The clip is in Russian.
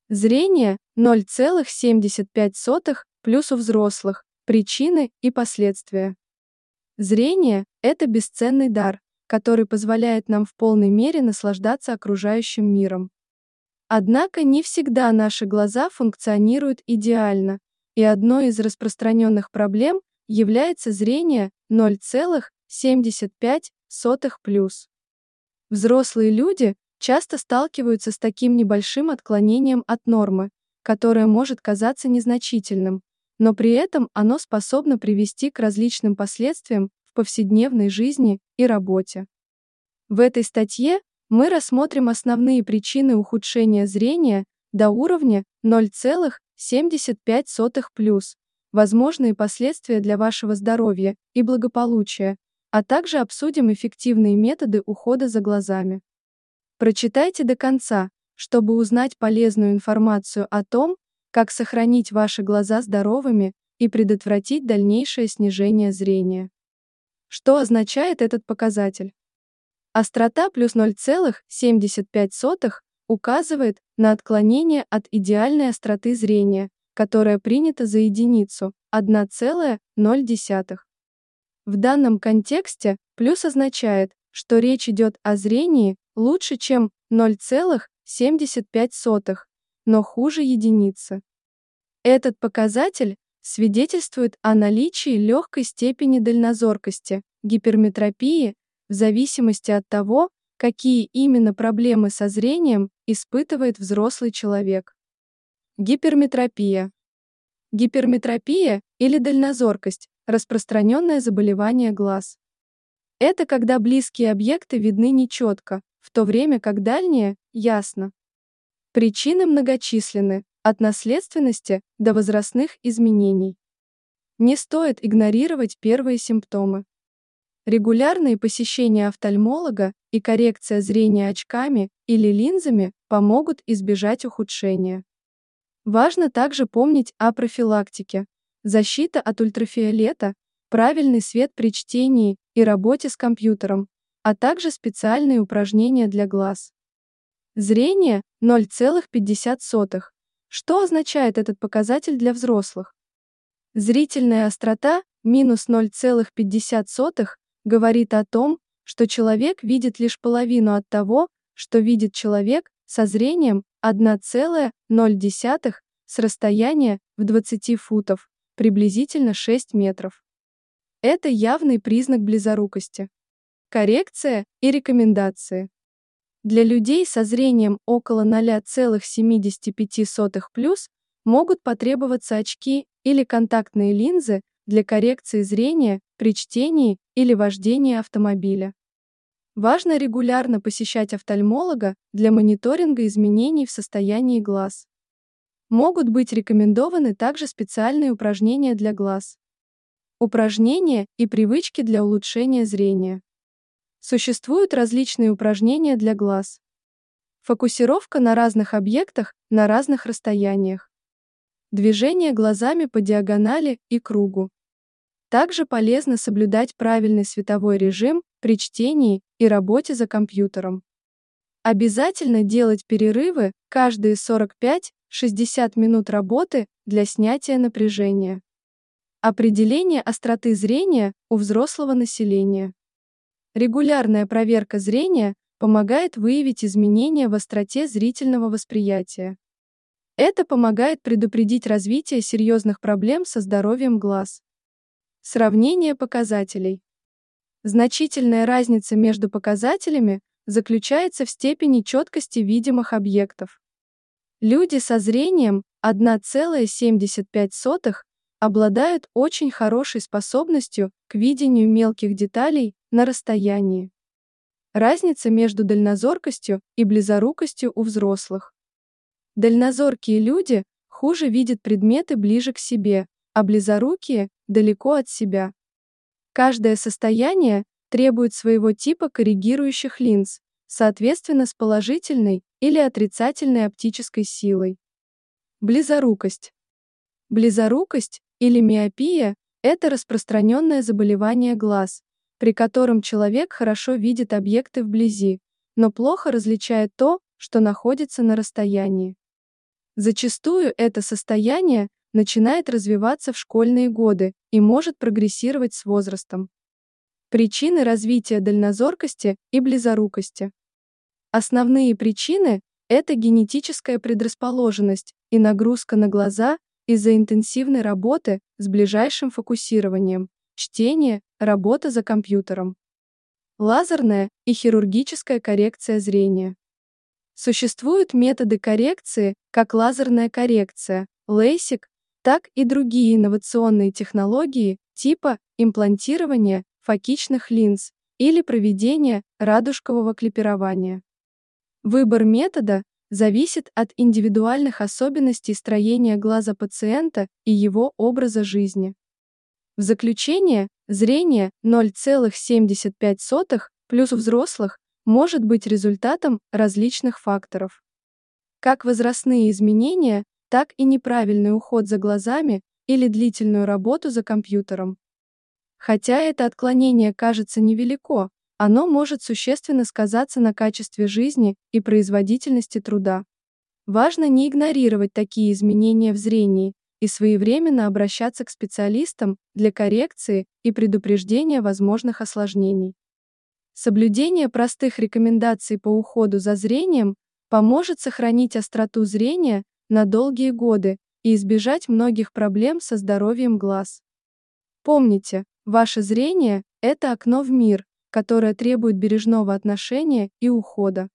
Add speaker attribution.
Speaker 1: Зрение 0,75 плюс у взрослых. Причины и последствия. Зрение – это бесценный дар, который позволяет нам в полной мере наслаждаться окружающим миром. Однако не всегда наши глаза функционируют идеально, и одной из распространенных проблем является зрение 0,75 плюс. Взрослые люди часто сталкиваются с таким небольшим отклонением от нормы, которое может казаться незначительным, но при этом оно способно привести к различным последствиям в повседневной жизни и работе. В этой статье мы рассмотрим основные причины ухудшения зрения до уровня 0,75+, возможные последствия для вашего здоровья и благополучия, а также обсудим эффективные методы ухода за глазами. Прочитайте до конца, чтобы узнать полезную информацию о том, как сохранить ваши глаза здоровыми и предотвратить дальнейшее снижение зрения. Что означает этот показатель? Острота плюс 0,75 указывает на отклонение от идеальной остроты зрения, которая принята за единицу 1,0. В данном контексте плюс означает, что речь идет о зрении лучше, чем 0,75, но хуже единицы. Этот показатель свидетельствует о наличии легкой степени дальнозоркости, гиперметропии, в зависимости от того, какие именно проблемы со зрением испытывает взрослый человек. Гиперметропия. Гиперметропия или дальнозоркость – распространенное заболевание глаз. Это когда близкие объекты видны нечетко, в то время как дальние – ясно. Причины многочисленны, от наследственности до возрастных изменений. Не стоит игнорировать первые симптомы. Регулярные посещения офтальмолога и коррекция зрения очками или линзами помогут избежать ухудшения. Важно также помнить о профилактике, защита от ультрафиолета, правильный свет при чтении и работе с компьютером, а также специальные упражнения для глаз. Зрение 0,50. Что означает этот показатель для взрослых? Зрительная острота минус 0,50 говорит о том, что человек видит лишь половину от того, что видит человек со зрением 1,0 с расстояния в 20 футов, приблизительно 6 метров. Это явный признак близорукости. Коррекция и рекомендации. Для людей со зрением около 0,75+, могут потребоваться очки или контактные линзы для коррекции зрения при чтении или вождении автомобиля. Важно регулярно посещать офтальмолога для мониторинга изменений в состоянии глаз. Могут быть рекомендованы также специальные упражнения для глаз. Упражнения и привычки для улучшения зрения. Существуют различные упражнения для глаз. Фокусировка на разных объектах на разных расстояниях. Движение глазами по диагонали и кругу. Также полезно соблюдать правильный световой режим при чтении и работе за компьютером. Обязательно делать перерывы каждые 45-60 минут работы для снятия напряжения. Определение остроты зрения у взрослого населения. Регулярная проверка зрения помогает выявить изменения в остроте зрительного восприятия. Это помогает предупредить развитие серьезных проблем со здоровьем глаз. Сравнение показателей. Значительная разница между показателями заключается в степени четкости видимых объектов. Люди со зрением 1,75 обладают очень хорошей способностью к видению мелких деталей на расстоянии. Разница между дальнозоркостью и близорукостью у взрослых. Дальнозоркие люди хуже видят предметы ближе к себе, а близорукие – далеко от себя. Каждое состояние требует своего типа коррегирующих линз, соответственно с положительной или отрицательной оптической силой. Близорукость. Близорукость или миопия – это распространенное заболевание глаз, при котором человек хорошо видит объекты вблизи, но плохо различает то, что находится на расстоянии. Зачастую это состояние начинает развиваться в школьные годы и может прогрессировать с возрастом. Причины развития дальнозоркости и близорукости. Основные причины – это генетическая предрасположенность и нагрузка на глаза из-за интенсивной работы с ближайшим фокусированием, чтение, работа за компьютером. Лазерная и хирургическая коррекция зрения. Существуют методы коррекции, как лазерная коррекция, LASIK, так и другие инновационные технологии типа имплантирования фокичных линз или проведения радужкового клипирования. Выбор метода зависит от индивидуальных особенностей строения глаза пациента и его образа жизни. В заключение, зрение 0,75 плюс взрослых может быть результатом различных факторов. Как возрастные изменения, так и неправильный уход за глазами или длительную работу за компьютером. Хотя это отклонение кажется невелико, оно может существенно сказаться на качестве жизни и производительности труда. Важно не игнорировать такие изменения в зрении и своевременно обращаться к специалистам для коррекции и предупреждения возможных осложнений. Соблюдение простых рекомендаций по уходу за зрением поможет сохранить остроту зрения на долгие годы и избежать многих проблем со здоровьем глаз. Помните, ваше зрение – это окно в мир, которое требует бережного отношения и ухода.